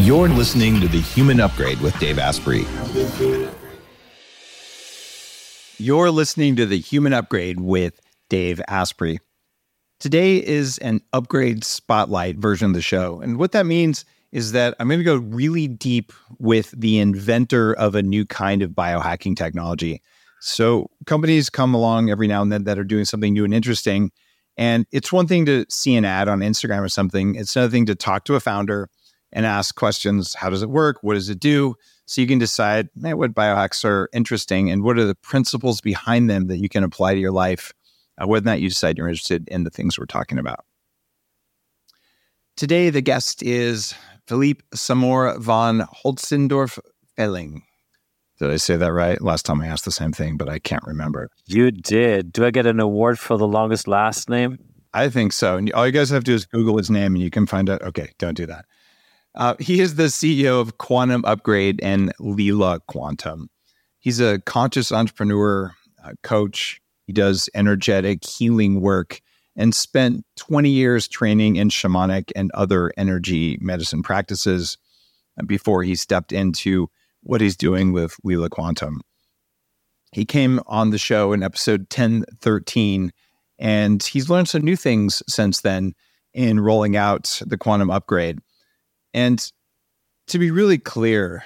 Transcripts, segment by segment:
You're listening to The Human Upgrade with Dave Asprey. You're listening to The Human Upgrade with Dave Asprey. Today is an upgrade spotlight version of the show. And what that means is that I'm going to go really deep with the inventor of a new kind of biohacking technology. So companies come along every now and then that are doing something new and interesting. And it's one thing to see an ad on Instagram or something. It's another thing to talk to a founder and ask questions. How does it work? What does it do? So you can decide what biohacks are interesting and what are the principles behind them that you can apply to your life, whether or not you decide you're interested in the things we're talking about. Today, the guest is Philippe Samor von Holzendorf-Felling. Did I say that right? Last time I asked the same thing, but I can't remember. You did. Do I get an award for the longest last name? I think so. And all you guys have to do is Google his name and you can find out. Okay, don't do that. He is the CEO of Quantum Upgrade and Lila Quantum. He's a conscious entrepreneur, coach. He does energetic healing work and spent 20 years training in shamanic and other energy medicine practices before he stepped into what he's doing with Lila Quantum. He came on the show in episode 1013, and he's learned some new things since then in rolling out the Quantum Upgrade. And to be really clear,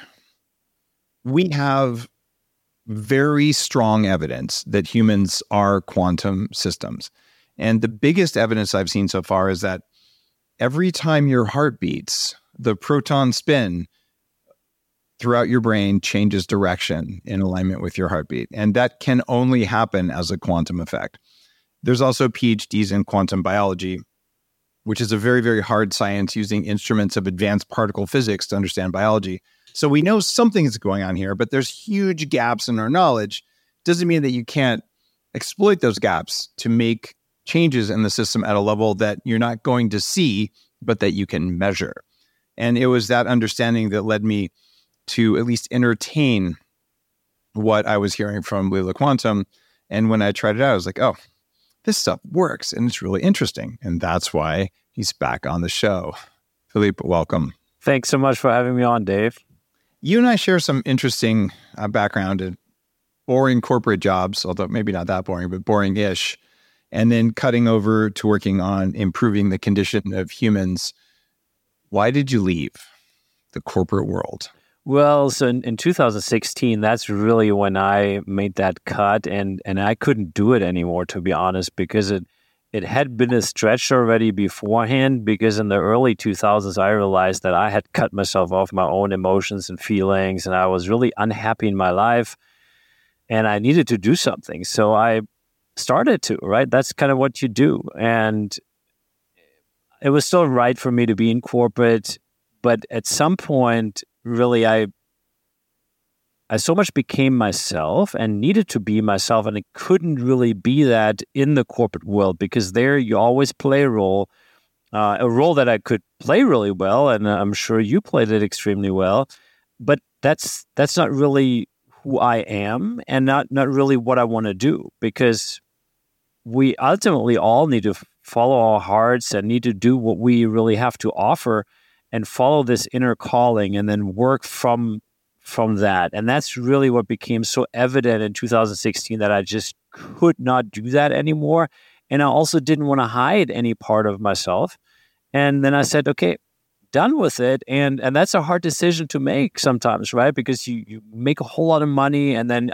we have very strong evidence that humans are quantum systems. And the biggest evidence I've seen so far is that every time your heart beats, the proton spin throughout your brain changes direction in alignment with your heartbeat. And that can only happen as a quantum effect. There's also PhDs in quantum biology, which is a very, very hard science using instruments of advanced particle physics to understand biology. So we know something is going on here, but there's huge gaps in our knowledge. Doesn't mean that you can't exploit those gaps to make changes in the system at a level that you're not going to see, but that you can measure. And it was that understanding that led me to at least entertain what I was hearing from Lila Quantum. And when I tried it out, I was like, oh, this stuff works and it's really interesting. And that's why he's back on the show. Philippe, welcome. Thanks so much for having me on, Dave. You and I share some interesting background in boring corporate jobs, although maybe not that boring, but boring-ish. And then cutting over to working on improving the condition of humans. Why did you leave the corporate world? Well, so in 2016, that's really when I made that cut, and I couldn't do it anymore, to be honest, because it had been a stretch already beforehand, because in the early 2000s, I realized that I had cut myself off my own emotions and feelings, and I was really unhappy in my life, and I needed to do something. So I started to, right? That's kind of what you do. And it was still right for me to be in corporate, but at some point, really, I so much became myself and needed to be myself, and I couldn't really be that in the corporate world, because there you always play a role that I could play really well, and I'm sure you played it extremely well, but that's not really who I am, and not really what I want to do, because we ultimately all need to follow our hearts and need to do what we really have to offer and follow this inner calling and then work from that. And that's really what became so evident in 2016, that I just could not do that anymore. And I also didn't want to hide any part of myself. And then I said, okay, done with it. And that's a hard decision to make sometimes, right? Because you make a whole lot of money. And then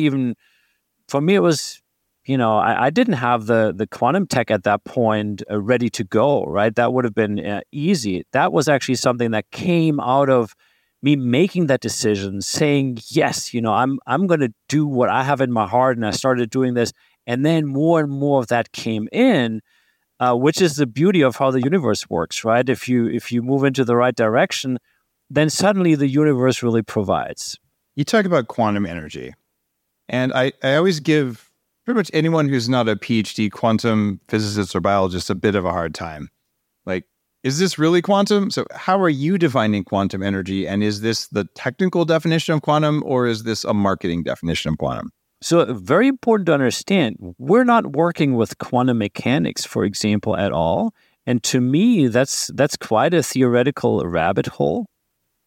for me, it was, I didn't have the quantum tech at that point ready to go, right? That would have been easy. That was actually something that came out of me making that decision, saying, yes, I'm going to do what I have in my heart. And I started doing this. And then more and more of that came in, which is the beauty of how the universe works, right? If you move into the right direction, then suddenly the universe really provides. You talk about quantum energy. And I always give pretty much anyone who's not a PhD quantum physicist or biologist a bit of a hard time. Like, is this really quantum? So how are you defining quantum energy? And is this the technical definition of quantum, or is this a marketing definition of quantum? So very important to understand, we're not working with quantum mechanics, for example, at all. And to me, that's quite a theoretical rabbit hole.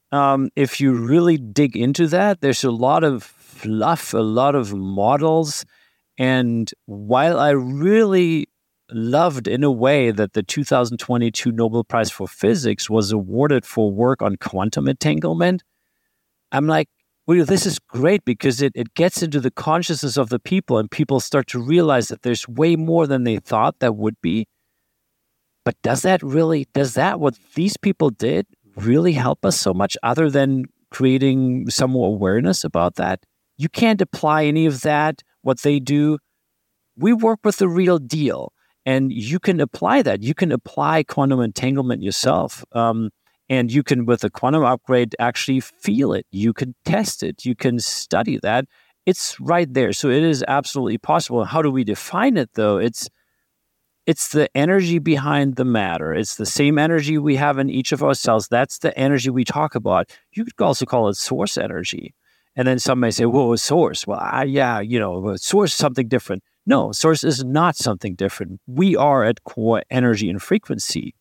if you really dig into that, there's a lot of fluff, a lot of models. And while I really loved in a way that the 2022 Nobel Prize for Physics was awarded for work on quantum entanglement, I'm like, well, this is great because it gets into the consciousness of the people and people start to realize that there's way more than they thought that would be. But does that what these people did really help us so much other than creating some more awareness about that? You can't apply any of that, what they do. We work with the real deal. And you can apply that. You can apply quantum entanglement yourself. And you can, with a quantum upgrade, actually feel it. You can test it. You can study that. It's right there. So it is absolutely possible. How do we define it, though? It's the energy behind the matter. It's the same energy we have in each of our cells. That's the energy we talk about. You could also call it source energy. And then some may say, whoa, a source. Well, source is something different. No, source is not something different. We are at core energy and frequency.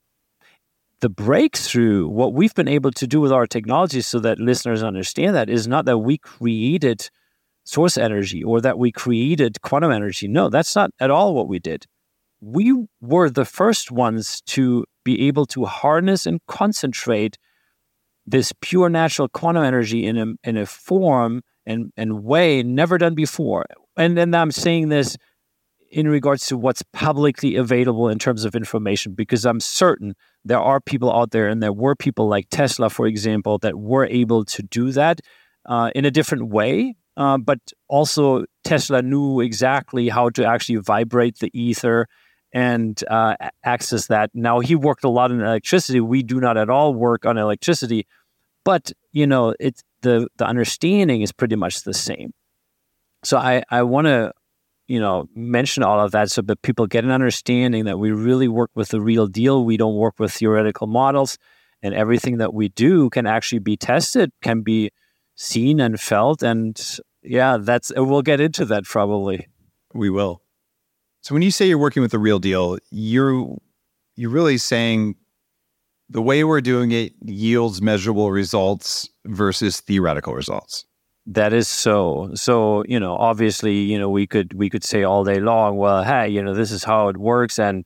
The breakthrough, what we've been able to do with our technology so that listeners understand that, is not that we created source energy or that we created quantum energy. No, that's not at all what we did. We were the first ones to be able to harness and concentrate this pure natural quantum energy in a form and way never done before. And then I'm saying this in regards to what's publicly available in terms of information, because I'm certain there are people out there, and there were people like Tesla, for example, that were able to do that in a different way. But also Tesla knew exactly how to actually vibrate the ether and access that. Now, he worked a lot on electricity. We do not at all work on electricity, but it's the understanding is pretty much the same. So I want to mention all of that so that people get an understanding that we really work with the real deal. We don't work with theoretical models, and everything that we do can actually be tested, can be seen and felt. And yeah, we'll get into that probably. We will. So when you say you're working with the real deal, you're really saying the way we're doing it yields measurable results versus theoretical results. That is so. So, obviously, we could say all day long, well, hey, this is how it works, and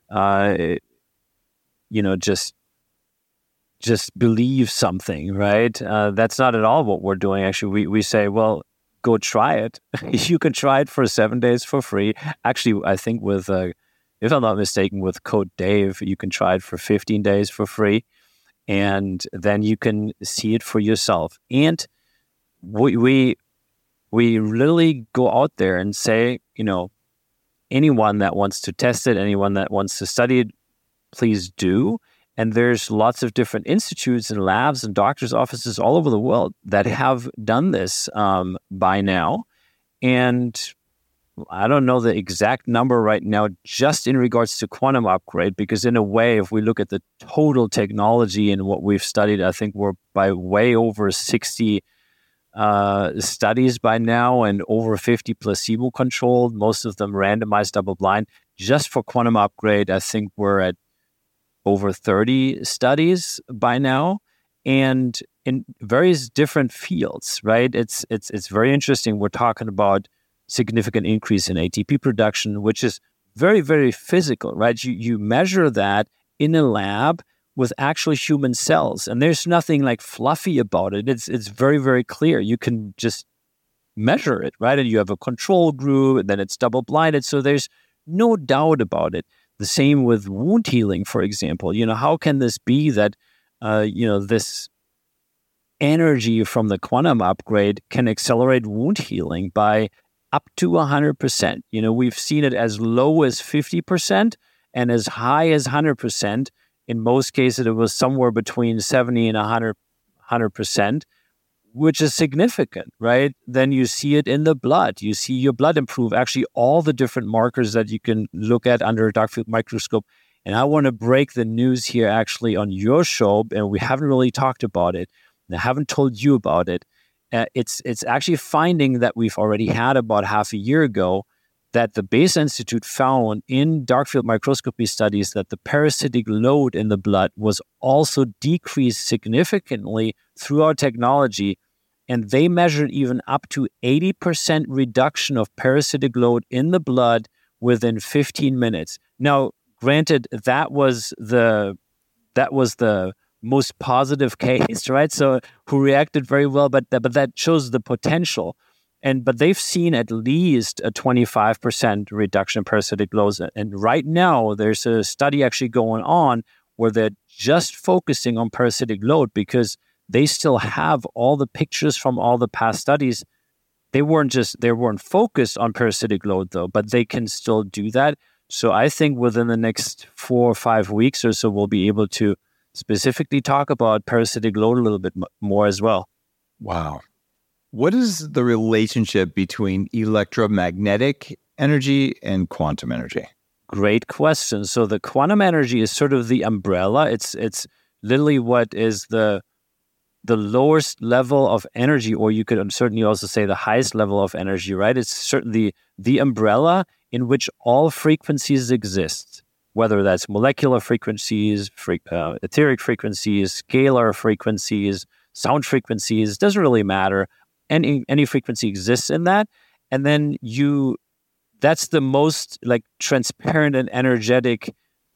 just believe something, right? That's not at all what we're doing. Actually, we say, well, go try it. You can try it for 7 days for free. Actually, I think with, if I'm not mistaken, with code Dave, you can try it for 15 days for free, and then you can see it for yourself. And we literally go out there and say, anyone that wants to test it, anyone that wants to study it, please do. And there's lots of different institutes and labs and doctors' offices all over the world that have done this by now. And I don't know the exact number right now, just in regards to quantum upgrade, because in a way, if we look at the total technology and what we've studied, I think we're by way over 60 studies by now and over 50 placebo-controlled, most of them randomized double-blind. Just for quantum upgrade, I think we're at over 30 studies by now, and in various different fields, right? It's very interesting. We're talking about significant increase in ATP production, which is very, very physical, right? You measure that in a lab with actual human cells, and there's nothing like fluffy about it. It's very, very clear. You can just measure it, right? And you have a control group, and then it's double-blinded, so there's no doubt about it. The same with wound healing, for example. How can this be that, this energy from the quantum upgrade can accelerate wound healing by up to 100%? We've seen it as low as 50% and as high as 100%. In most cases, it was somewhere between 70 and 100%, which is significant, right? Then you see it in the blood. You see your blood improve. Actually, all the different markers that you can look at under a dark field microscope. And I want to break the news here actually on your show, and we haven't really talked about it. And I haven't told you about it. It's actually a finding that we've already had about half a year ago, that the Bayes Institute found in dark field microscopy studies that the parasitic load in the blood was also decreased significantly through our technology. And they measured even up to 80% reduction of parasitic load in the blood within 15 minutes. Now, granted, that was the most positive case, right? So who reacted very well, but that shows the potential. But they've seen at least a 25% reduction in parasitic loads. And right now, there's a study actually going on where they're just focusing on parasitic load because they still have all the pictures from all the past studies. They weren't focused on parasitic load though, but they can still do that. So I think within the next 4 or 5 weeks or so, we'll be able to specifically talk about parasitic load a little bit more as well. Wow. What is the relationship between electromagnetic energy and quantum energy? Great question. So the quantum energy is sort of the umbrella. It's literally what is the lowest level of energy, or you could certainly also say the highest level of energy, right? It's certainly the umbrella in which all frequencies exist, whether that's molecular frequencies, etheric frequencies, scalar frequencies, sound frequencies, doesn't really matter. Any frequency exists in that. And then that's the most like transparent and energetic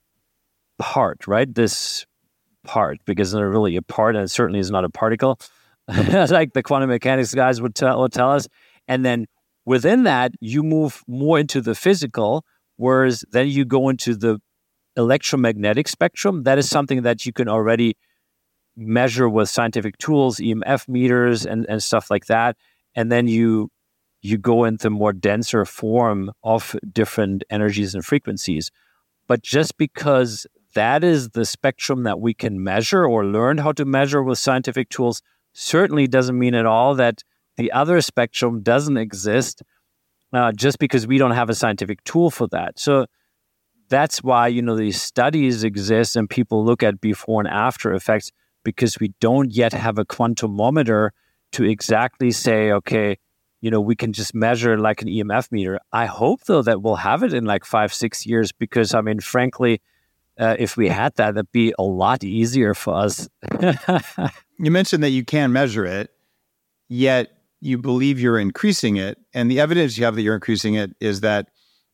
part, right? This part, because it's not really a part, and it certainly is not a particle, like the quantum mechanics guys would tell us. And then within that, you move more into the physical, whereas then you go into the electromagnetic spectrum. That is something that you can already measure with scientific tools, EMF meters and stuff like that. And then you go into more denser form of different energies and frequencies. But just because that is the spectrum that we can measure or learn how to measure with scientific tools certainly doesn't mean at all that the other spectrum doesn't exist just because we don't have a scientific tool for that. So that's why, these studies exist and people look at before and after effects, because we don't yet have a quantumometer to exactly say, okay, we can just measure like an EMF meter. I hope, though, that we'll have it in like 5-6 years, because, frankly, if we had that, that'd be a lot easier for us. You mentioned that you can measure it, yet you believe you're increasing it. And the evidence you have that you're increasing it is that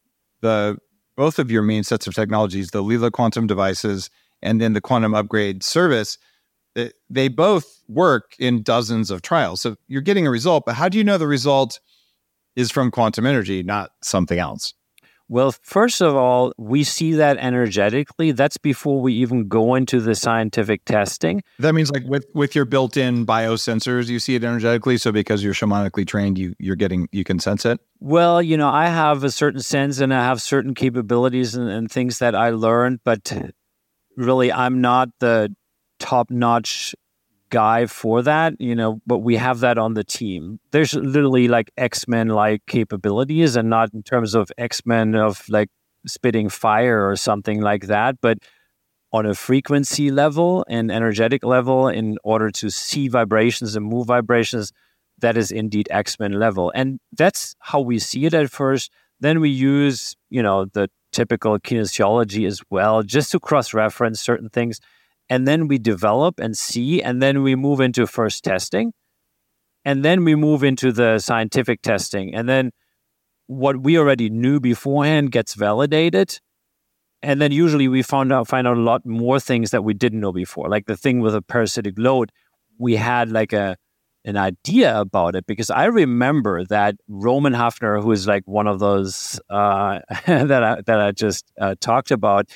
both of your main sets of technologies, the Lila quantum devices and then the quantum upgrade service, they both work in dozens of trials. So you're getting a result, but how do you know the result is from quantum energy, not something else? Well, first of all, we see that energetically. That's before we even go into the scientific testing. That means like with your built-in biosensors, you see it energetically. So because you're shamanically trained, you can sense it? Well, I have a certain sense and I have certain capabilities and things that I learned, but really I'm not the top-notch guy for that, but we have that on the team. There's literally like X-Men-like capabilities, and not in terms of X-Men of like spitting fire or something like that, but on a frequency level and energetic level, in order to see vibrations and move vibrations, that is indeed X-Men level. And that's how we see it at first. Then we use, the typical kinesiology as well, just to cross-reference certain things. And then we develop and see, and then we move into first testing, and then we move into the scientific testing. And then what we already knew beforehand gets validated. And then usually we find out a lot more things that we didn't know before. Like the thing with a parasitic load, we had like an idea about it, because I remember that Roman Hafner, who is like one of those that I just talked about,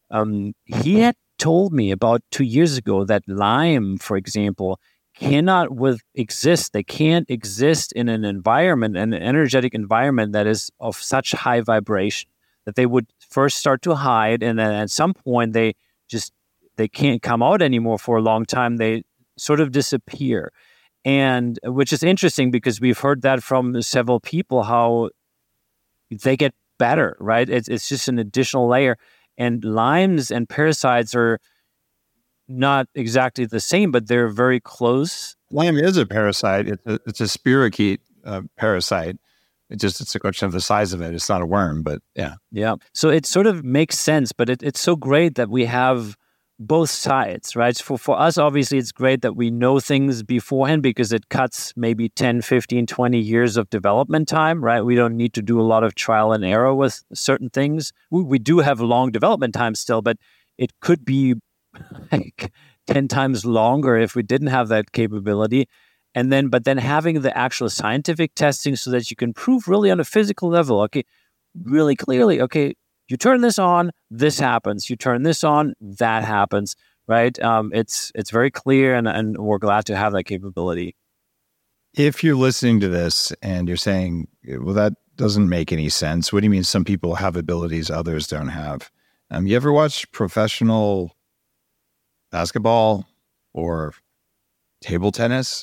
he had told me about 2 years ago that Lyme, for example, cannot exist. They can't exist in an environment, an energetic environment that is of such high vibration, that they would first start to hide, and then at some point they can't come out anymore for a long time. They sort of disappear, and which is interesting because we've heard that from several people how they get better. Right? It's just an additional layer. And Lymes and parasites are not exactly the same, but they're very close. Lyme is a parasite. It's a spirochete parasite. It's a question of the size of it. It's not a worm, but yeah. Yeah. So it sort of makes sense, but it's so great that we have both sides, right? For us, obviously, it's great that we know things beforehand because it cuts maybe 10, 15, 20 years of development time, right? We don't need to do a lot of trial and error with certain things. We do have long development time still, but it could be like 10 times longer if we didn't have that capability. But then having the actual scientific testing so that you can prove really on a physical level, okay, really clearly, okay, you turn this on, this happens. You turn this on, that happens, right? It's very clear, and we're glad to have that capability. If you're listening to this and you're saying, well, that doesn't make any sense. What do you mean some people have abilities others don't have? You ever watch professional basketball or table tennis?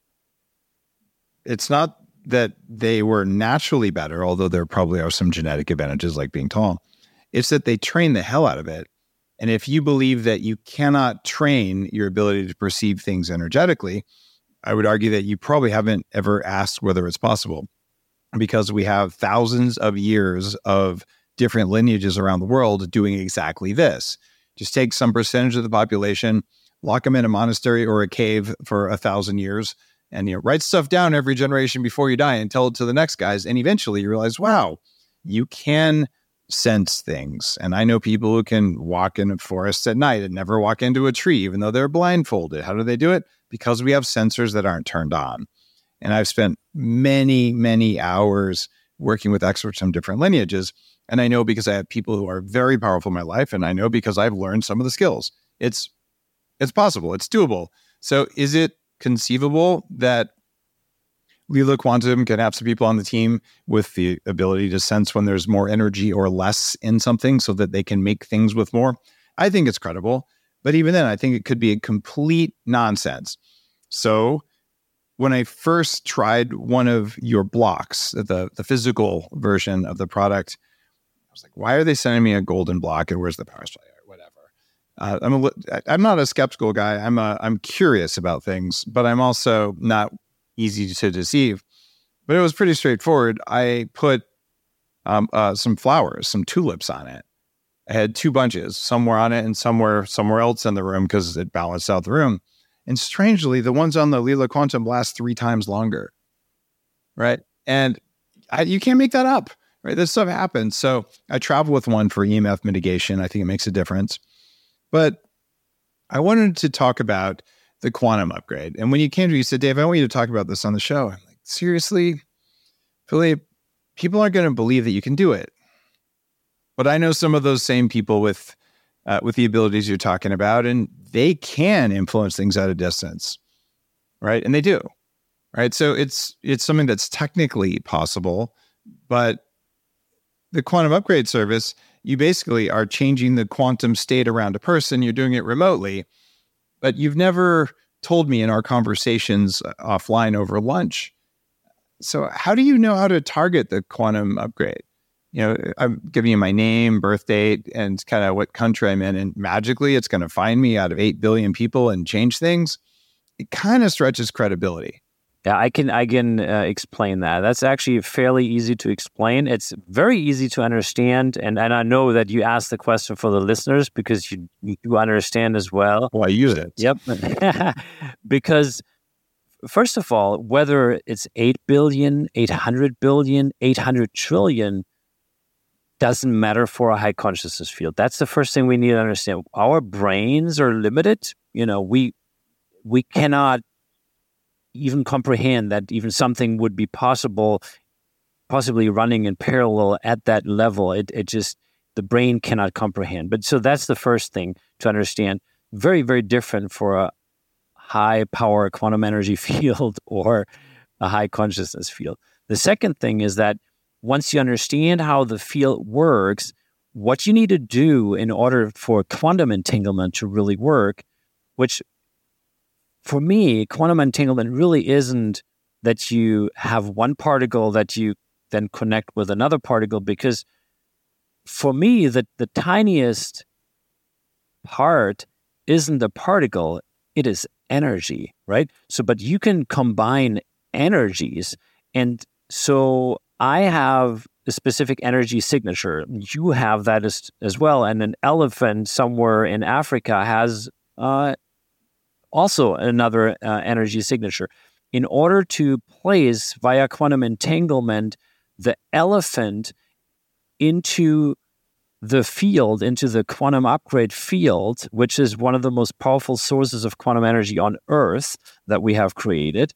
It's not that they were naturally better, although there probably are some genetic advantages like being tall. It's that they train the hell out of it. And if you believe that you cannot train your ability to perceive things energetically, I would argue that you probably haven't ever asked whether it's possible, because we have thousands of years of different lineages around the world doing exactly this. Just take some percentage of the population, lock them in a monastery or a cave for 1,000 years, and write stuff down every generation before you die and tell it to the next guys. And eventually you realize, wow, you can sense things. And I know people who can walk in a forest at night and never walk into a tree, even though they're blindfolded. How do they do it? Because we have sensors that aren't turned on. And I've spent many, many hours working with experts from different lineages. And I know because I have people who are very powerful in my life. And I know because I've learned some of the skills. It's possible. It's doable. So is it conceivable that Lila Quantum can have some people on the team with the ability to sense when there's more energy or less in something so that they can make things with more? I think it's credible. But even then, I think it could be a complete nonsense. So when I first tried one of your blocks, the physical version of the product, I was like, why are they sending me a golden block and where's the power supply or whatever? I'm not a skeptical guy. I'm curious about things, but I'm also not easy to deceive. But it was pretty straightforward. I put some flowers, some tulips on it. I had 2 bunches, somewhere on it and somewhere else in the room because it balanced out the room. And strangely, the ones on the Lila Quantum last 3 times longer, right? And you can't make that up, right? This stuff happens. So I travel with one for EMF mitigation. I think it makes a difference. But I wanted to talk about the quantum upgrade. And when you came to me, you said, Dave, I want you to talk about this on the show. I'm like, seriously, Philippe, people aren't going to believe that you can do it. But I know some of those same people with the abilities you're talking about, and they can influence things at a distance, right? And they do, right? So it's something that's technically possible, but the quantum upgrade service, you basically are changing the quantum state around a person. You're doing it remotely, but you've never told me in our conversations offline over lunch. So how do you know how to target the quantum upgrade? I'm giving you my name, birth date, and kind of what country I'm in, and magically it's going to find me out of 8 billion people and change things. It kind of stretches credibility. Yeah, I can explain that. That's actually fairly easy to explain. It's very easy to understand, and I know that you asked the question for the listeners because you do understand as well. Well, I use it. Yep. Because first of all, whether it's 8 billion, 800 billion, 800 trillion, doesn't matter for a high consciousness field. That's the first thing we need to understand. Our brains are limited. We cannot even comprehend that even something would be possibly running in parallel at that level. It just, the brain cannot comprehend. But so that's the first thing to understand. Very, very different for a high power quantum energy field or a high consciousness field. The second thing is that once you understand how the field works, what you need to do in order for quantum entanglement to really work, which for me, quantum entanglement really isn't that you have one particle that you then connect with another particle, because for me, the tiniest part isn't a particle, it is energy, right? So, but you can combine energies. And so I have a specific energy signature. You have that as well. And an elephant somewhere in Africa has also another energy signature. In order to place via quantum entanglement the elephant into the field, into the quantum upgrade field, which is one of the most powerful sources of quantum energy on Earth that we have created,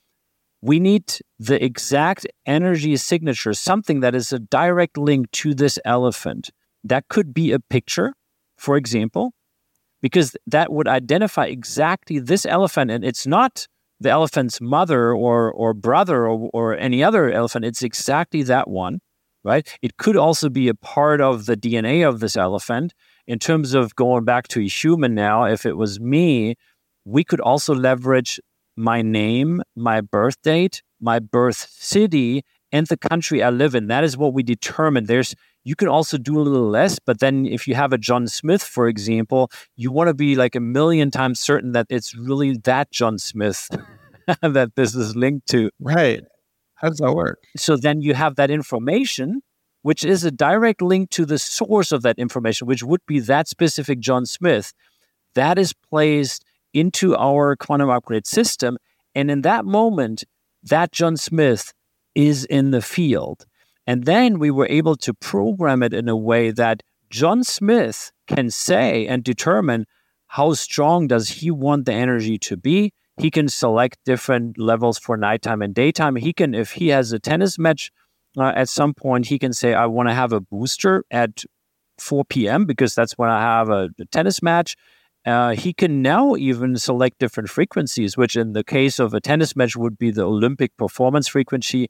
we need the exact energy signature, something that is a direct link to this elephant. That could be a picture, for example, because that would identify exactly this elephant. And it's not the elephant's mother or brother or any other elephant. It's exactly that one, right? It could also be a part of the DNA of this elephant. In terms of going back to a human now, if it was me, we could also leverage my name, my birth date, my birth city, and the country I live in. That is what we determine. You can also do a little less, but then if you have a John Smith, for example, you want to be like 1,000,000 times certain that it's really that John Smith that this is linked to. Right. How does that work? So then you have that information, which is a direct link to the source of that information, which would be that specific John Smith. That is placed into our quantum upgrade system. And in that moment, that John Smith is in the field. And then we were able to program it in a way that John Smith can say and determine how strong does he want the energy to be. He can select different levels for nighttime and daytime. He can, if he has a tennis match at some point, he can say, I want to have a booster at 4 p.m. because that's when I have a tennis match. He can now even select different frequencies, which in the case of a tennis match would be the Olympic performance frequency,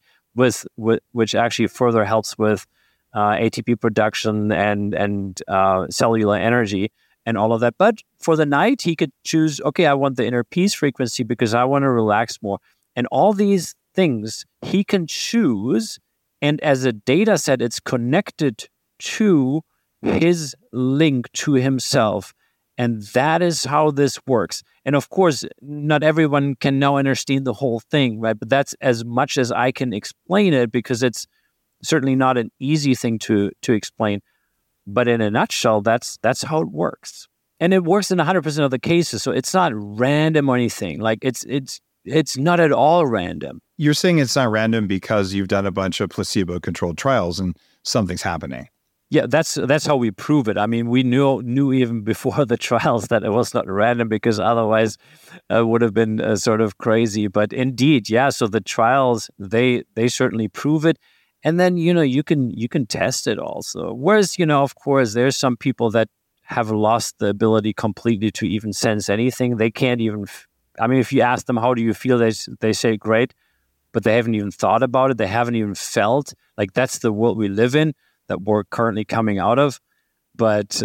which actually further helps with ATP production and cellular energy and all of that. But for the night, he could choose, okay, I want the inner peace frequency because I want to relax more. And all these things he can choose. And as a data set, it's connected to his link to himself. And that is how this works. And of course, not everyone can now understand the whole thing, right? But that's as much as I can explain it, because it's certainly not an easy thing to explain. But in a nutshell, that's how it works. And it works in 100% of the cases. So it's not random or anything. Like it's not at all random. You're saying it's not random because you've done a bunch of placebo-controlled trials and something's happening. Yeah, that's how we prove it. I mean, we knew even before the trials that it was not random, because otherwise it would have been sort of crazy. But indeed, yeah. So the trials, they certainly prove it, and then you can test it also. Whereas of course, there's some people that have lost the ability completely to even sense anything. They can't even. I mean, if you ask them how do you feel, they say great, but they haven't even thought about it. They haven't even felt. Like, that's the world we live in, that we're currently coming out of. But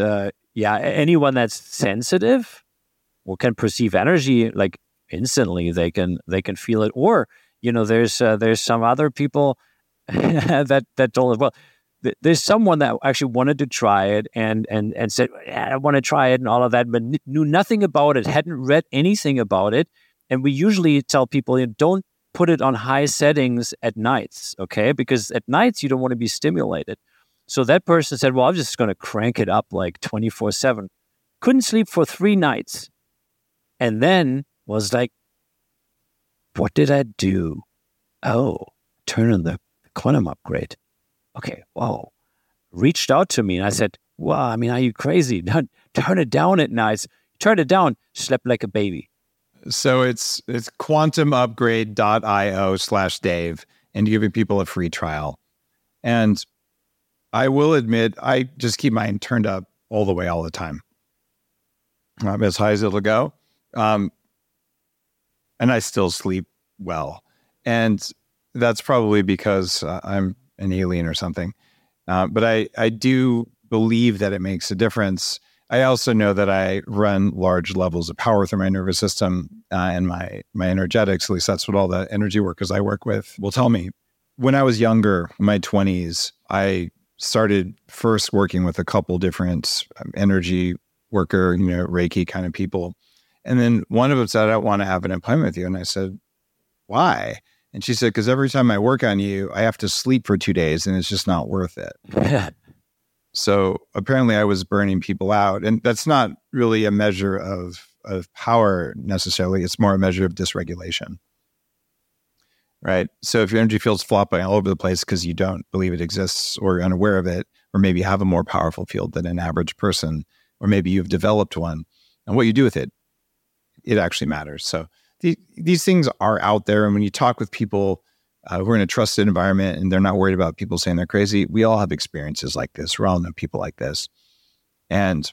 anyone that's sensitive or can perceive energy, like instantly, they can feel it. Or there's some other people that don't as well. There's someone that actually wanted to try it and said, I want to try it and all of that, but knew nothing about it, hadn't read anything about it. And we usually tell people, don't put it on high settings at nights, okay? Because at nights you don't want to be stimulated. So that person said, well, I'm just going to crank it up like 24/7. Couldn't sleep for 3 nights. And then was like, what did I do? Oh, turn on the quantum upgrade. Okay, whoa. Reached out to me and I said, well, I mean, are you crazy? Turn it down at nights. Turn it down. Slept like a baby. So it's quantumupgrade.io/Dave, and you're giving people a free trial. And I will admit, I just keep mine turned up all the way, all the time. As high as it'll go. And I still sleep well. And that's probably because I'm an alien or something. But I do believe that it makes a difference. I also know that I run large levels of power through my nervous system and my energetics. At least that's what all the energy workers I work with will tell me. When I was younger, in my 20s, I started first working with a couple different energy worker, Reiki kind of people. And then one of them said, I don't want to have an appointment with you. And I said, why? And she said, because every time I work on you, I have to sleep for 2 days and it's just not worth it. So apparently I was burning people out. And that's not really a measure of power necessarily. It's more a measure of dysregulation. Right? So if your energy field's flopping all over the place because you don't believe it exists or you're unaware of it, or maybe you have a more powerful field than an average person, or maybe you've developed one, and what you do with it, it actually matters. So these things are out there. And when you talk with people who are in a trusted environment and they're not worried about people saying they're crazy, we all have experiences like this. We all know people like this. And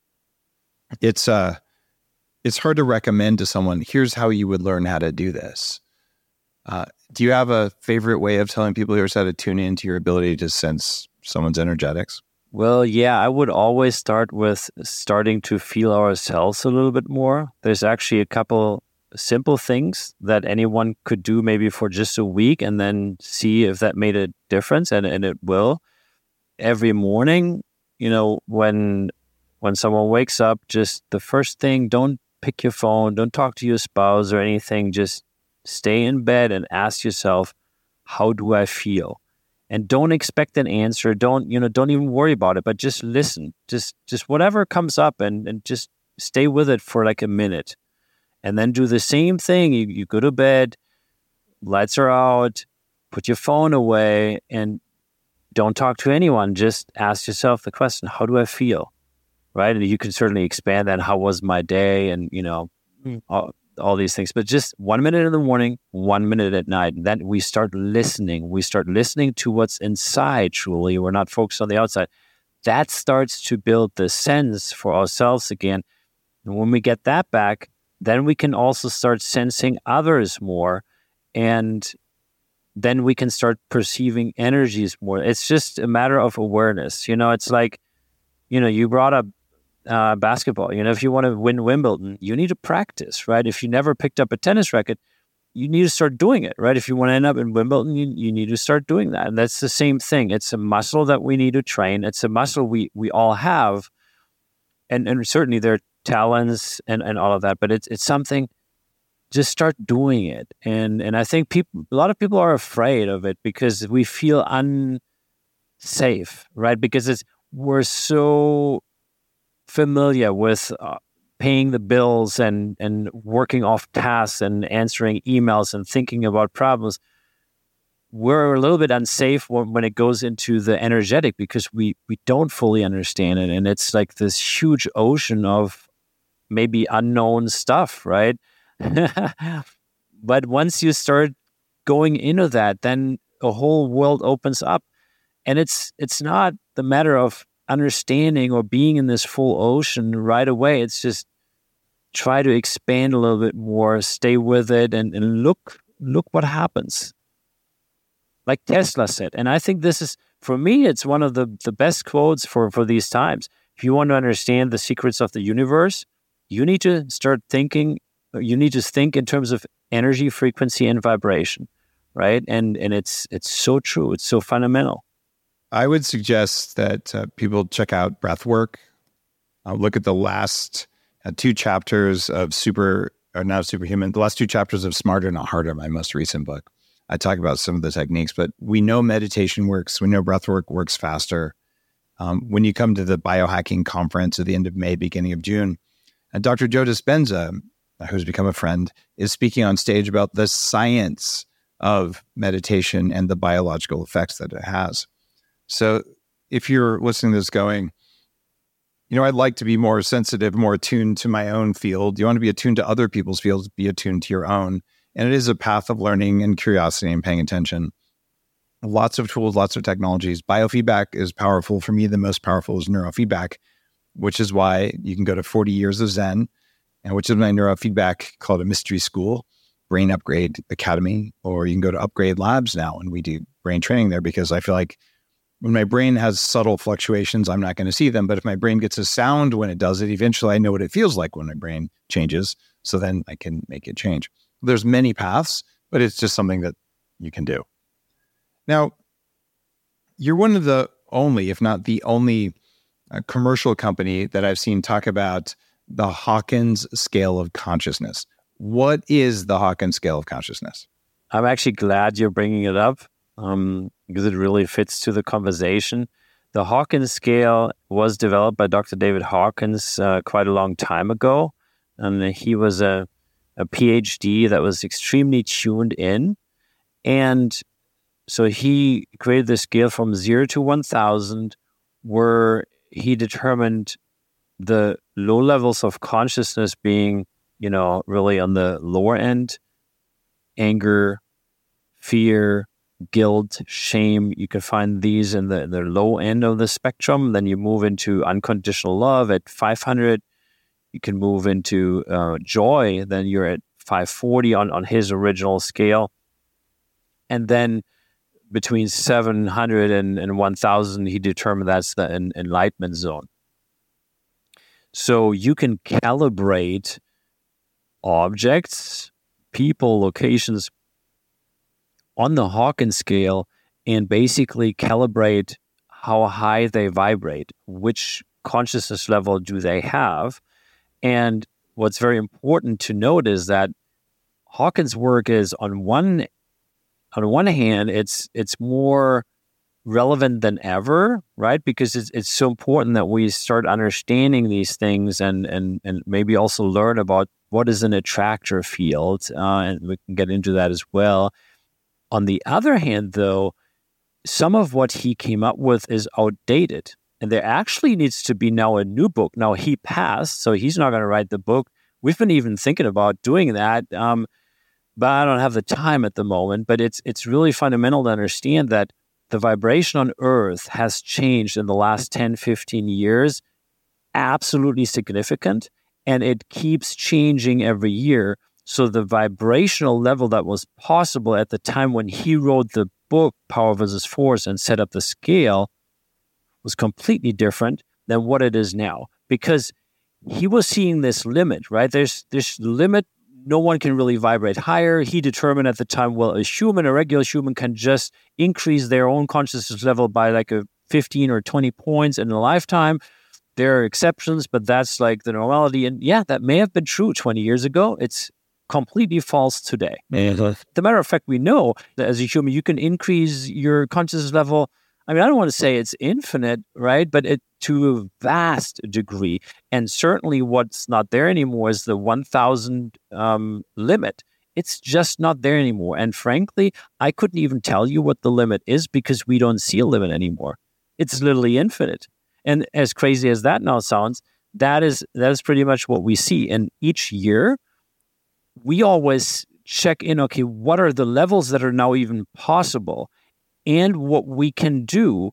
it's hard to recommend to someone, here's how you would learn how to do this. Do you have a favorite way of telling people here's how to tune into your ability to sense someone's energetics? Well, yeah, I would always start with starting to feel ourselves a little bit more. There's actually a couple simple things that anyone could do maybe for just a week and then see if that made a difference, and it will. Every morning, when someone wakes up, just the first thing, don't pick your phone, don't talk to your spouse or anything, just stay in bed and ask yourself, how do I feel? And don't expect an answer. Don't even worry about it, but just listen. Just whatever comes up and just stay with it for like a minute. And then do the same thing. You go to bed, lights are out, put your phone away, and don't talk to anyone. Just ask yourself the question, how do I feel? Right? And you can certainly expand that. How was my day? And, all these things, but just 1 minute in the morning, 1 minute at night. And then we start listening. We start listening to what's inside, truly. We're not focused on the outside. That starts to build the sense for ourselves again. And when we get that back, then we can also start sensing others more. And then we can start perceiving energies more. It's just a matter of awareness. It's like, you brought up basketball. If you want to win Wimbledon, you need to practice, right? If you never picked up a tennis racket, you need to start doing it, right? If you want to end up in Wimbledon, you need to start doing that. And that's the same thing. It's a muscle that we need to train. It's a muscle we all have. And certainly there are talents and all of that, but it's something, just start doing it. And I think a lot of people are afraid of it because we feel unsafe, right? Because we're so familiar with paying the bills and working off tasks and answering emails and thinking about problems. We're a little bit unsafe when it goes into the energetic because we don't fully understand it. And it's like this huge ocean of maybe unknown stuff, right? But once you start going into that, then a whole world opens up. And it's not the matter of understanding or being in this full ocean right away. It's just try to expand a little bit more, stay with it, and look what happens. Like Tesla said. And I think this is, for me, it's one of the best quotes for these times. If you want to understand the secrets of the universe, you need to start thinking, you need to think in terms of energy, frequency, and vibration, right? And it's so true. It's so fundamental. I would suggest that people check out Breathwork. Look at the last 2 chapters of the last 2 chapters of Smarter Not Harder, my most recent book. I talk about some of the techniques, but we know meditation works. We know breathwork works faster. When you come to the biohacking conference at the end of May, beginning of June, Dr. Joe Dispenza, who's become a friend, is speaking on stage about the science of meditation and the biological effects that it has. So if you're listening to this going, I'd like to be more sensitive, more attuned to my own field. You want to be attuned to other people's fields, be attuned to your own. And it is a path of learning and curiosity and paying attention. Lots of tools, lots of technologies. Biofeedback is powerful. For me, the most powerful is neurofeedback, which is why you can go to 40 Years of Zen, and which is my neurofeedback called a mystery school, Brain Upgrade Academy, or you can go to Upgrade Labs now, and we do brain training there because I feel like when my brain has subtle fluctuations, I'm not going to see them. But if my brain gets a sound when it does it, eventually I know what it feels like when my brain changes. So then I can make it change. There's many paths, but it's just something that you can do. Now, you're one of the only, if not the only, commercial company that I've seen talk about the Hawkins scale of consciousness. What is the Hawkins scale of consciousness? I'm actually glad you're bringing it up because it really fits to the conversation. The Hawkins scale was developed by Dr. David Hawkins quite a long time ago. And he was a PhD that was extremely tuned in. And so he created this scale from 0 to 1,000 where he determined the low levels of consciousness being, really on the lower end, anger, fear, guilt, shame. You can find these in the low end of the spectrum. Then you move into unconditional love at 500. You can move into joy. Then you're at 540 on his original scale. And then between 700 and 1,000, he determined that's the enlightenment zone. So you can calibrate objects, people, locations on the Hawkins scale and basically calibrate how high they vibrate, which consciousness level do they have. And what's very important to note is that Hawkins' work is on one hand, it's more relevant than ever, right? Because it's so important that we start understanding these things and maybe also learn about what is an attractor field, and we can get into that as well. On the other hand, though, some of what he came up with is outdated. And there actually needs to be now a new book. Now, he passed, so he's not going to write the book. We've been even thinking about doing that, but I don't have the time at the moment. But it's really fundamental to understand that the vibration on Earth has changed in the last 10, 15 years, absolutely significant, and it keeps changing every year. So the vibrational level that was possible at the time when he wrote the book, Power versus Force, and set up the scale was completely different than what it is now. Because he was seeing this limit, right? There's this limit. No one can really vibrate higher. He determined at the time, well, a regular human can just increase their own consciousness level by like a 15 or 20 points in a lifetime. There are exceptions, but that's like the normality. And yeah, that may have been true 20 years ago. It's completely false today. The matter of fact, we know that as a human, you can increase your consciousness level. I mean, I don't want to say it's infinite, right? But to a vast degree. And certainly what's not there anymore is the 1,000 limit. It's just not there anymore. And frankly, I couldn't even tell you what the limit is because we don't see a limit anymore. It's literally infinite. And as crazy as that now sounds, that is pretty much what we see. And each year, we always check in, okay, what are the levels that are now even possible and what we can do,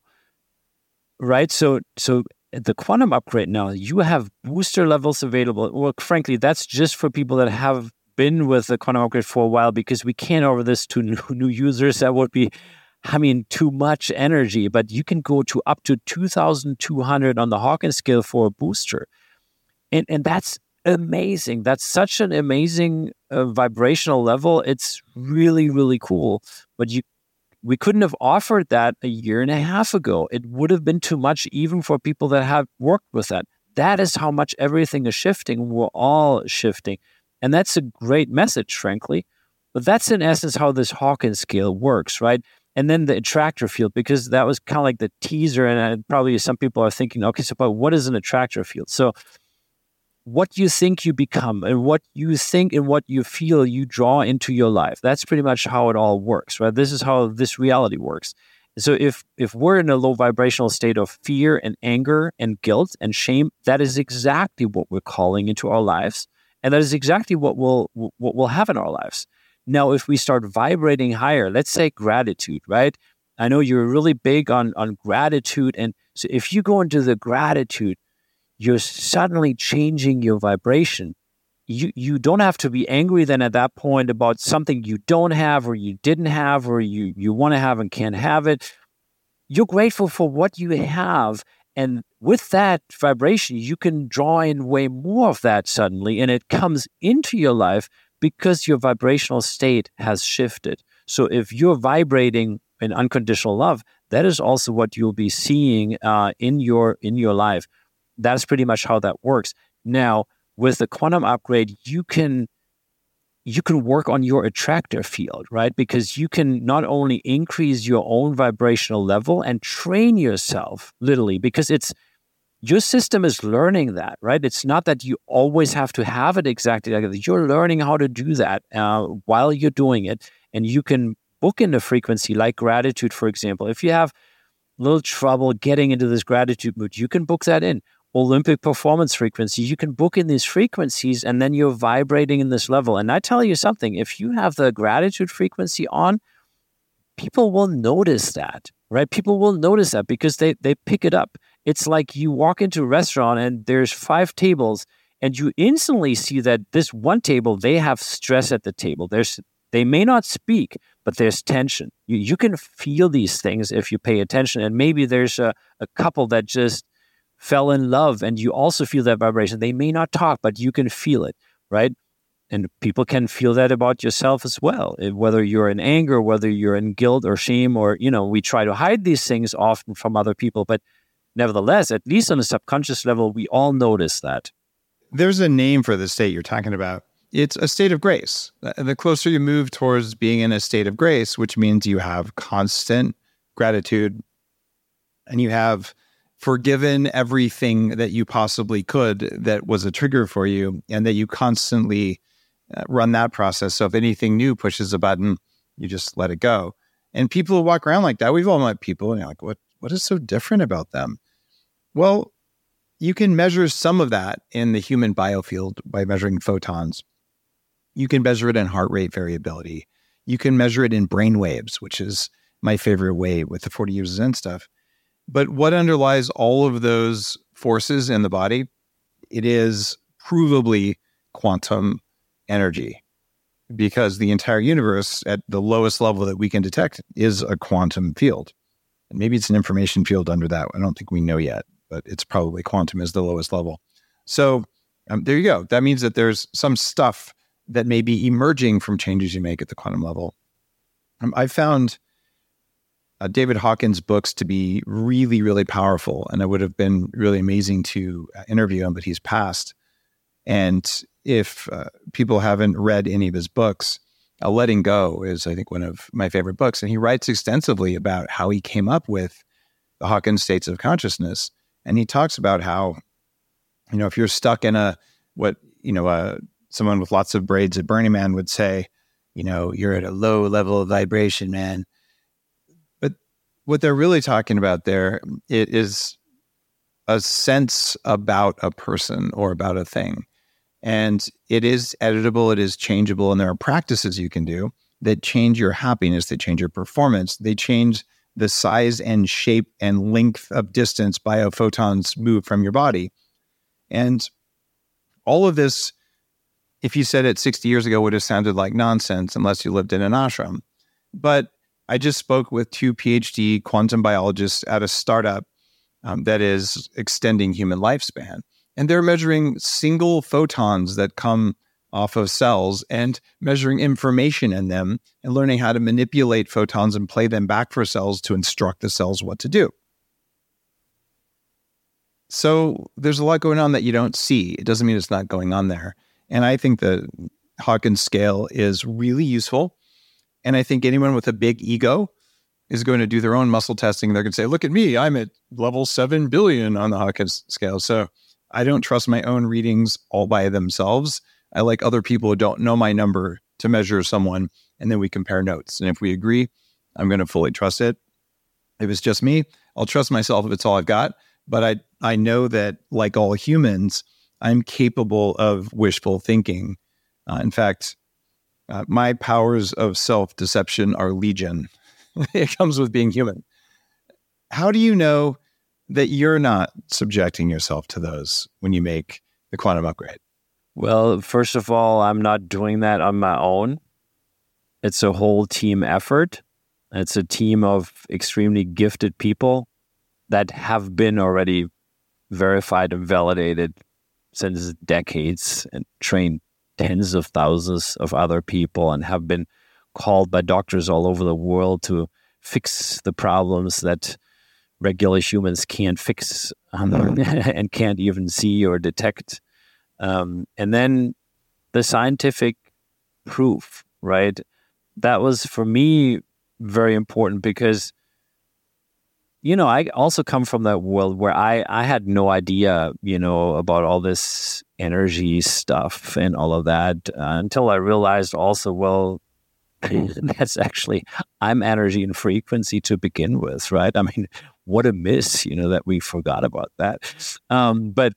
right? So at the quantum upgrade now, you have booster levels available. Well, frankly, that's just for people that have been with the quantum upgrade for a while because we can't offer this to new users. That would be, too much energy. But you can go to up to 2,200 on the Hawkins scale for a booster. And that's amazing. That's such an amazing vibrational level. It's really, really cool. But we couldn't have offered that a year and a half ago. It would have been too much even for people that have worked with that. That is how much everything is shifting. We're all shifting. And that's a great message, frankly. But that's in essence how this Hawkins scale works, right? And then the attractor field, because that was kind of like the teaser. And probably some people are thinking, okay, so but what is an attractor field? So what you think you become and what you think and what you feel you draw into your life. That's pretty much how it all works, right? This is how this reality works. So if we're in a low vibrational state of fear and anger and guilt and shame, that is exactly what we're calling into our lives. And that is exactly what we'll have in our lives. Now, if we start vibrating higher, let's say gratitude, right? I know you're really big on gratitude. And so if you go into the gratitude, you're suddenly changing your vibration. You don't have to be angry then at that point about something you don't have or you didn't have or you want to have and can't have it. You're grateful for what you have. And with that vibration, you can draw in way more of that suddenly. And it comes into your life because your vibrational state has shifted. So if you're vibrating in unconditional love, that is also what you'll be seeing in your life. That's pretty much how that works. Now, with the quantum upgrade, you can you can work on your attractor field, right? Because you can not only increase your own vibrational level and train yourself, literally, because your system is learning that, right? It's not that you always have to have it exactly like that. You're learning how to do that while you're doing it. And you can book in a frequency like gratitude, for example. If you have a little trouble getting into this gratitude mood, you can book that in. Olympic performance frequency, you can book in these frequencies, and then you're vibrating in this level. And I tell you something, if you have the gratitude frequency on, people will notice that, right? People will notice that because they pick it up. It's like you walk into a restaurant and there's 5 tables and you instantly see that this one table, they have stress at the table. They may not speak, but there's tension. You can feel these things if you pay attention. And maybe there's a couple that just fell in love and you also feel that vibration. They may not talk, but you can feel it, right? And people can feel that about yourself as well, whether you're in anger, whether you're in guilt or shame, or, we try to hide these things often from other people. But nevertheless, at least on a subconscious level, we all notice that. There's a name for the state you're talking about. It's a state of grace. The closer you move towards being in a state of grace, which means you have constant gratitude and you have forgiven everything that you possibly could that was a trigger for you, and that you constantly run that process. So if anything new pushes a button, you just let it go. And people who walk around like that, we've all met people and you're like, what is so different about them? Well, you can measure some of that in the human biofield by measuring photons. You can measure it in heart rate variability. You can measure it in brain waves, which is my favorite way with the 40 years of Zen stuff. But what underlies all of those forces in the body? It is provably quantum energy, because the entire universe at the lowest level that we can detect is a quantum field. And maybe it's an information field under that. I don't think we know yet, but it's probably quantum is the lowest level. So there you go. That means that there's some stuff that may be emerging from changes you make at the quantum level. I found David Hawkins' books to be really, really powerful, and it would have been really amazing to interview him, but he's passed. And if people haven't read any of his books, Letting Go is, I think, one of my favorite books. And he writes extensively about how he came up with the Hawkins states of consciousness. And he talks about how, if you're stuck in someone with lots of braids at Burning Man would say, you're at a low level of vibration, man. But what they're really talking about there, it is a sense about a person or about a thing. And it is editable, it is changeable, and there are practices you can do that change your happiness, that change your performance, they change the size and shape and length of distance biophotons move from your body. And all of this, if you said it 60 years ago, would have sounded like nonsense unless you lived in an ashram. But I just spoke with 2 PhD quantum biologists at a startup that is extending human lifespan. And they're measuring single photons that come off of cells and measuring information in them and learning how to manipulate photons and play them back for cells to instruct the cells what to do. So there's a lot going on that you don't see. It doesn't mean it's not going on there. And I think the Hawkins scale is really useful. And I think anyone with a big ego is going to do their own muscle testing. They're going to say, look at me, I'm at level 7 billion on the Hawkins scale. So I don't trust my own readings all by themselves. I like other people who don't know my number to measure someone, and then we compare notes. And if we agree, I'm going to fully trust it. If it's just me, I'll trust myself if it's all I've got. But I know that, like all humans, I'm capable of wishful thinking. In fact, my powers of self-deception are legion. It comes with being human. How do you know that you're not subjecting yourself to those when you make the quantum upgrade? Well, first of all, I'm not doing that on my own. It's a whole team effort. It's a team of extremely gifted people that have been already verified and validated since decades and trained tens of thousands of other people and have been called by doctors all over the world to fix the problems that regular humans can't fix and can't even see or detect. And then the scientific proof, right? That was for me very important because, I also come from that world where I had no idea, about all this energy stuff and all of that until I realized also, well, that's actually, I'm energy and frequency to begin with, right? I mean, what a miss, that we forgot about that. But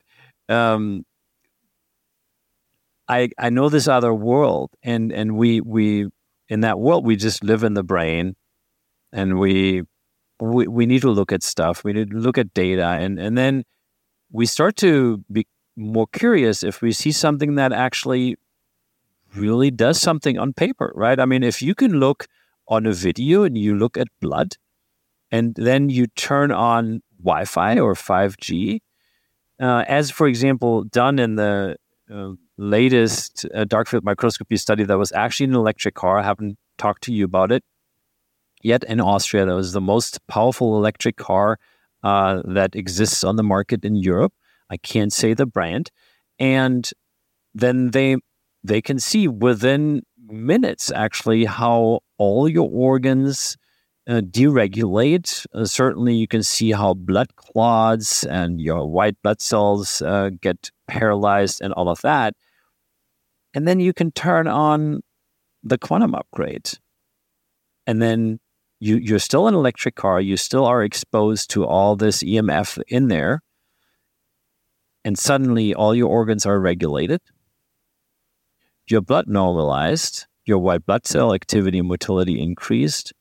I know this other world, and we in that world we just live in the brain, and we need to look at stuff. We need to look at data, and then we start to be more curious if we see something that actually really does something on paper, right? I mean, if you can look on a video and you look at blood, and then you turn on Wi-Fi or 5G, as for example done in the latest dark field microscopy study that was actually an electric car. I haven't talked to you about it yet. In Austria, that was the most powerful electric car that exists on the market in Europe. I can't say the brand. And then they can see within minutes actually how all your organs deregulate. Certainly you can see how blood clots and your white blood cells get paralyzed and all of that. And then you can turn on the quantum upgrade. And then you're still an electric car. You still are exposed to all this EMF in there. And suddenly all your organs are regulated. Your blood normalized. Your white blood cell activity and motility increased.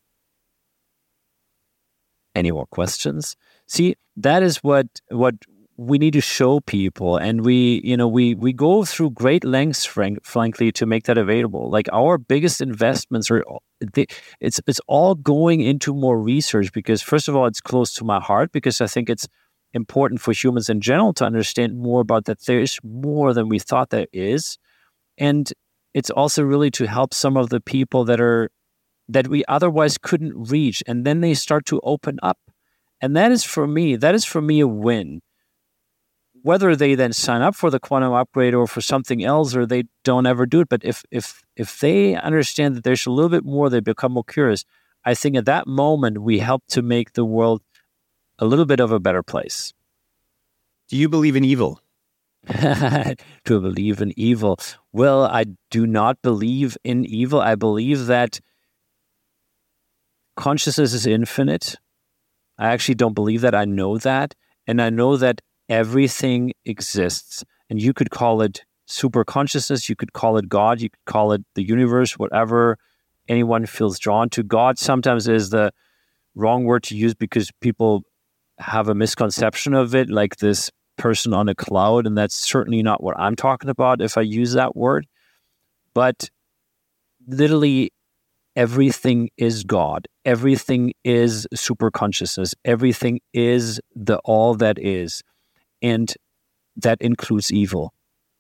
Any more questions? See, that is what we need to show people, and we go through great lengths, frankly, to make that available. Like our biggest investments it's all going into more research because, first of all, it's close to my heart because I think it's important for humans in general to understand more about that there is more than we thought there is, and it's also really to help some of the people that we otherwise couldn't reach, and then they start to open up. And that is for me a win. Whether they then sign up for the quantum upgrade or for something else, or they don't ever do it, but if they understand that there's a little bit more, they become more curious. I think at that moment we help to make the world a little bit of a better place. Do you believe in evil? To believe in evil? Well, I do not believe in evil. I believe that consciousness is infinite. I actually don't believe that. I know that. And I know that everything exists. And you could call it super consciousness. You could call it God. You could call it the universe, whatever anyone feels drawn to. God sometimes is the wrong word to use because people have a misconception of it, like this person on a cloud. And that's certainly not what I'm talking about if I use that word. But literally, everything is God. Everything is super consciousness. Everything is the all that is. And that includes evil.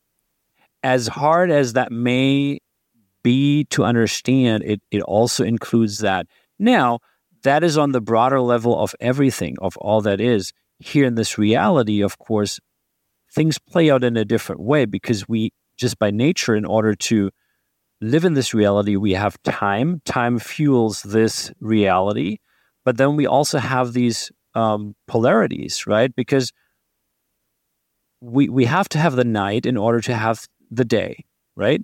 As hard as that may be to understand, it also includes that. Now, that is on the broader level of everything, of all that is. Here in this reality, of course, things play out in a different way because we, just by nature, in order to live in this reality, we have time. Time fuels this reality. But then we also have these polarities, right? Because we have to have the night in order to have the day, right?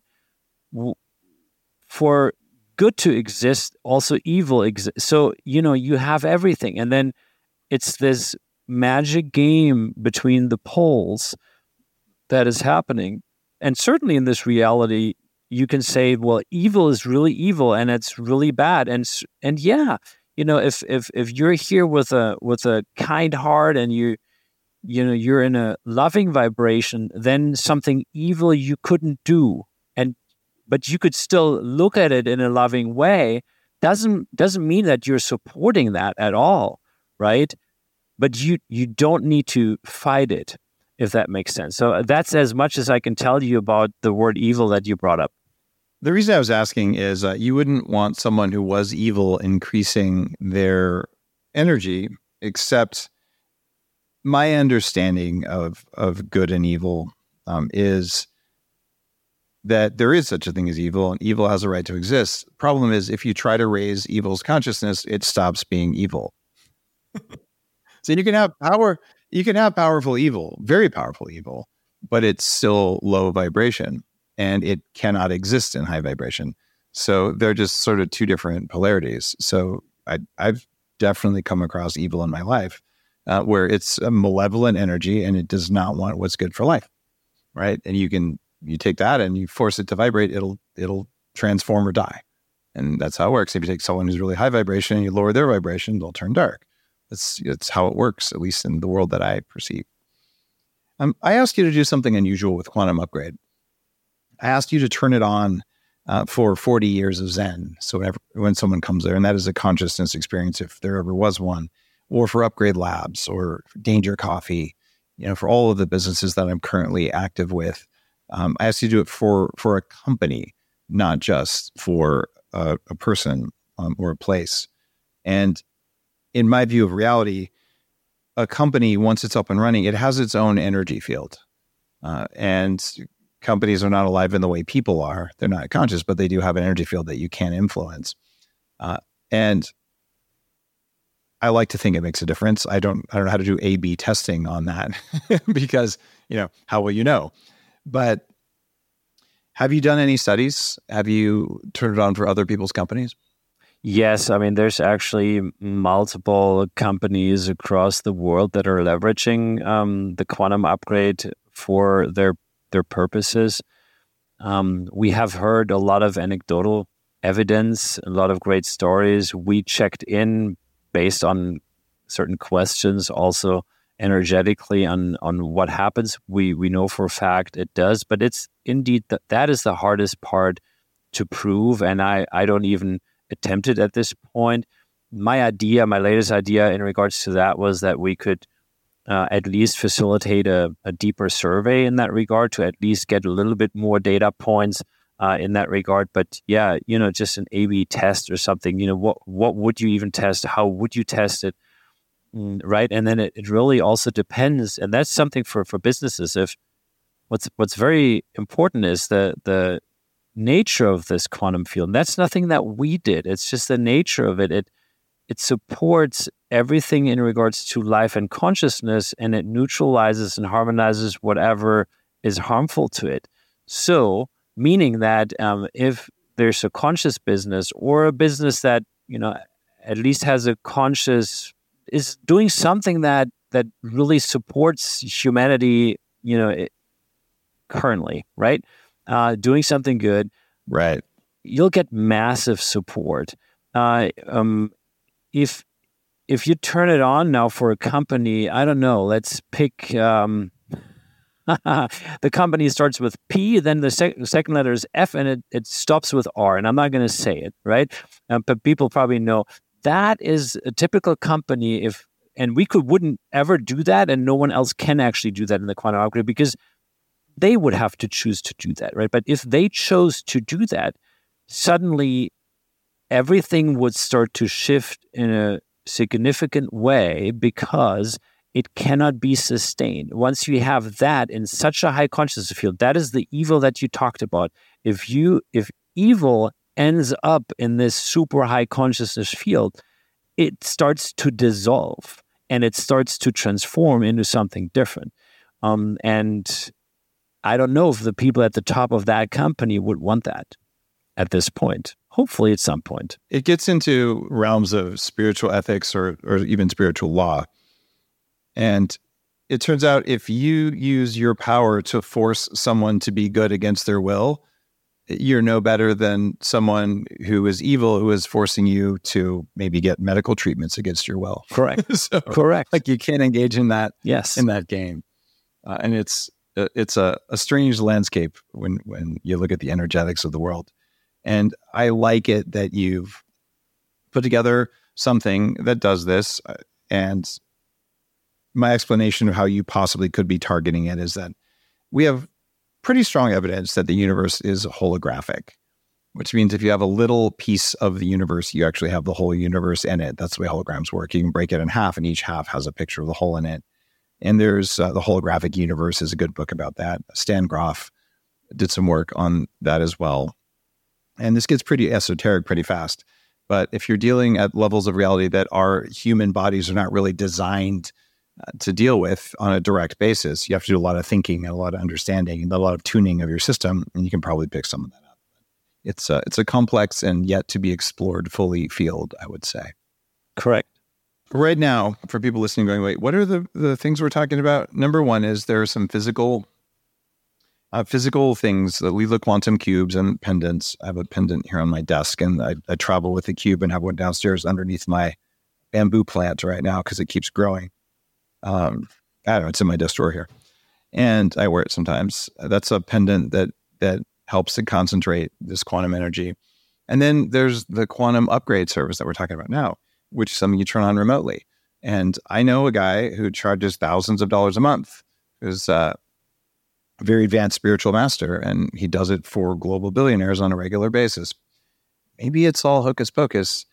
For good to exist, also evil exists. So, you have everything. And then it's this magic game between the poles that is happening. And certainly in this reality, you can say, well, evil is really evil and it's really bad. And yeah, if you're here with a kind heart and you're in a loving vibration, then something evil you couldn't do, but you could still look at it in a loving way. Doesn't mean that you're supporting that at all, right? But you don't need to fight it, if that makes sense. So that's as much as I can tell you about the word evil that you brought up. The reason I was asking is you wouldn't want someone who was evil increasing their energy, except my understanding of good and evil is that there is such a thing as evil, and evil has a right to exist. Problem is, if you try to raise evil's consciousness, it stops being evil. So you can have power, you can have powerful evil, very powerful evil, but it's still low vibration and it cannot exist in high vibration. So they're just sort of two different polarities. So I've definitely come across evil in my life where it's a malevolent energy and it does not want what's good for life, right? And you take that and you force it to vibrate, it'll transform or die. And that's how it works. If you take someone who's really high vibration and you lower their vibration, they'll turn dark. It's how it works, at least in the world that I perceive. I asked you to do something unusual with Quantum Upgrade. I asked you to turn it on for 40 years of Zen. So when someone comes there, and that is a consciousness experience, if there ever was one, or for Upgrade Labs or Danger Coffee, for all of the businesses that I'm currently active with, I asked you to do it for a company, not just for a person or a place. And in my view of reality, a company, once it's up and running, it has its own energy field. And companies are not alive in the way people are. They're not conscious, but they do have an energy field that you can influence. And I like to think it makes a difference. I don't know how to do A/B testing on that because, how will you know? But have you done any studies? Have you turned it on for other people's companies? Yes, I mean, there's actually multiple companies across the world that are leveraging the Quantum Upgrade for their purposes. We have heard a lot of anecdotal evidence, a lot of great stories. We checked in based on certain questions, also energetically on what happens. We know for a fact it does, but it's indeed that is the hardest part to prove, and I don't even attempt it at this point. My latest idea in regards to that was that we could at least facilitate a deeper survey in that regard to at least get a little bit more data points in that regard. But yeah, just an A/B test or something, what would you even test? How would you test it? Right. And then it really also depends. And that's something for businesses. If what's very important is the nature of this quantum field. And that's nothing that we did. It's just the nature of it. It supports everything in regards to life and consciousness, and it neutralizes and harmonizes whatever is harmful to it. So, meaning that if there's a conscious business or a business that, at least has a conscious, is doing something that really supports humanity, currently, right? Doing something good, right? You'll get massive support. If you turn it on now for a company, I don't know. Let's pick the company starts with P, then the second letter is F, and it stops with R. And I'm not going to say it, right? But people probably know that is a typical company. And we wouldn't ever do that, and no one else can actually do that in the Quantum Upgrade because they would have to choose to do that, right? But if they chose to do that, suddenly everything would start to shift in a significant way because it cannot be sustained. Once you have that in such a high consciousness field, that is the evil that you talked about. If evil ends up in this super high consciousness field, it starts to dissolve and it starts to transform into something different. And I don't know if the people at the top of that company would want that at this point. Hopefully at some point. It gets into realms of spiritual ethics or even spiritual law. And it turns out if you use your power to force someone to be good against their will, you're no better than someone who is evil, who is forcing you to maybe get medical treatments against your will. Correct. Correct. Like you can't engage in that. Yes. In that game. And it's a strange landscape when you look at the energetics of the world. And I like it that you've put together something that does this. And my explanation of how you possibly could be targeting it is that we have pretty strong evidence that the universe is holographic, which means if you have a little piece of the universe, you actually have the whole universe in it. That's the way holograms work. You can break it in half, and each half has a picture of the whole in it. And there's The Holographic Universe is a good book about that. Stan Grof did some work on that as well. And this gets pretty esoteric pretty fast. But if you're dealing at levels of reality that our human bodies are not really designed to deal with on a direct basis, you have to do a lot of thinking and a lot of understanding and a lot of tuning of your system, and you can probably pick some of that up. It's a complex and yet to be explored fully field, I would say. Correct. Right now, for people listening going, wait, what are the things we're talking about? Number one is there are some physical things, the Lila quantum cubes and pendants. I have a pendant here on my desk, and I travel with the cube and have one downstairs underneath my bamboo plant right now because it keeps growing. I don't know, it's in my desk drawer here. And I wear it sometimes. That's a pendant that helps to concentrate this quantum energy. And then there's the quantum upgrade service that we're talking about now, which is something you turn on remotely. And I know a guy who charges thousands of dollars a month, who's a very advanced spiritual master, and he does it for global billionaires on a regular basis. Maybe it's all hocus pocus.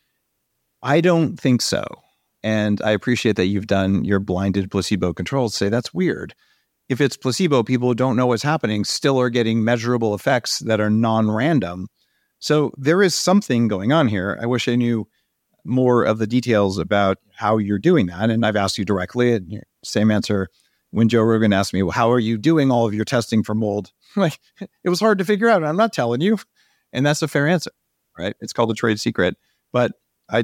I don't think so. And I appreciate that you've done your blinded placebo controls. Say that's weird. If it's placebo, people who don't know what's happening still are getting measurable effects that are non-random. So there is something going on here. I wish I knew more of the details about how you're doing that. And I've asked you directly, and same answer when Joe Rogan asked me, well, how are you doing all of your testing for mold? Like, it was hard to figure out. I'm not telling you. And that's a fair answer, right? It's called a trade secret. But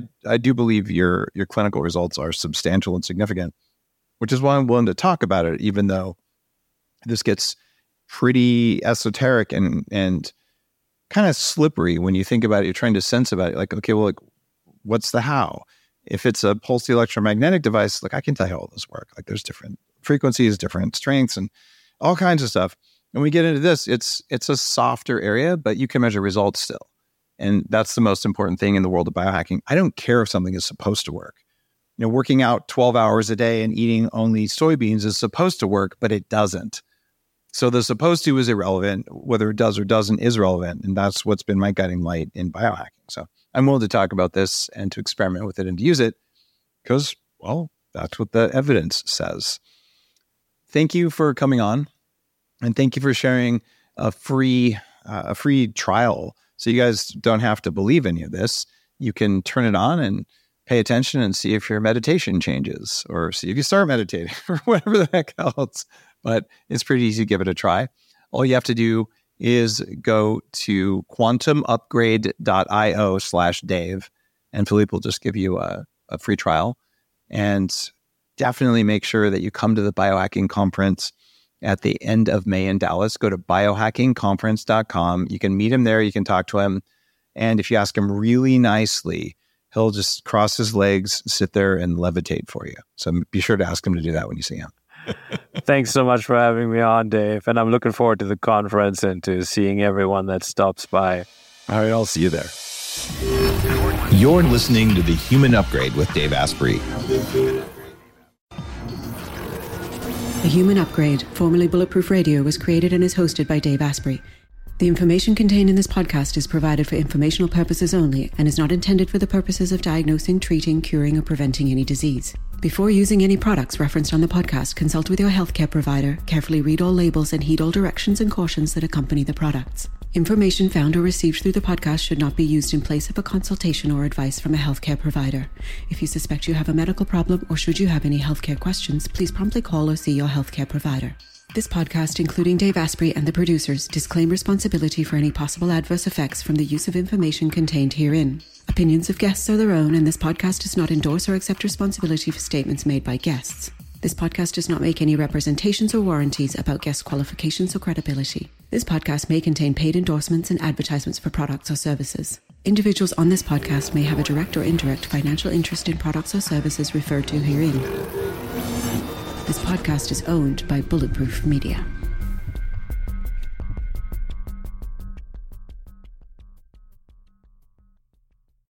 I do believe your clinical results are substantial and significant, which is why I'm willing to talk about it, even though this gets pretty esoteric and kind of slippery when you think about it. You're trying to sense about it. Like, okay, well, like, what's the how? If it's a pulsed electromagnetic device, like, I can tell you how all this work. Like, there's different frequencies, different strengths, and all kinds of stuff. And we get into this, it's a softer area, but you can measure results still. And that's the most important thing in the world of biohacking. I don't care if something is supposed to work. You know, working out 12 hours a day and eating only soybeans is supposed to work, but it doesn't. So the supposed to is irrelevant. Whether it does or doesn't is relevant. And that's what's been my guiding light in biohacking. So I'm willing to talk about this and to experiment with it and to use it because, well, that's what the evidence says. Thank you for coming on, and thank you for sharing a free trial. So you guys don't have to believe any of this. You can turn it on and pay attention and see if your meditation changes, or see if you start meditating, or whatever the heck else. But it's pretty easy to give it a try. All you have to do is go to quantumupgrade.io/Dave, and Philippe will just give you a free trial. And definitely make sure that you come to the biohacking conference at the end of May in Dallas. Go to biohackingconference.com. You can meet him there. You can talk to him. And if you ask him really nicely, he'll just cross his legs, sit there, and levitate for you. So be sure to ask him to do that when you see him. Thanks so much for having me on, Dave. And I'm looking forward to the conference and to seeing everyone that stops by. All right, I'll see you there. You're listening to The Human Upgrade with Dave Asprey. The Human Upgrade, formerly Bulletproof Radio, was created and is hosted by Dave Asprey. The information contained in this podcast is provided for informational purposes only and is not intended for the purposes of diagnosing, treating, curing, or preventing any disease. Before using any products referenced on the podcast, consult with your healthcare provider, carefully read all labels, and heed all directions and cautions that accompany the products. Information found or received through the podcast should not be used in place of a consultation or advice from a healthcare provider. If you suspect you have a medical problem or should you have any healthcare questions, please promptly call or see your healthcare provider. This podcast, including Dave Asprey and the producers, disclaim responsibility for any possible adverse effects from the use of information contained herein. Opinions of guests are their own, and this podcast does not endorse or accept responsibility for statements made by guests. This podcast does not make any representations or warranties about guest qualifications or credibility. This podcast may contain paid endorsements and advertisements for products or services. Individuals on this podcast may have a direct or indirect financial interest in products or services referred to herein. This podcast is owned by Bulletproof Media.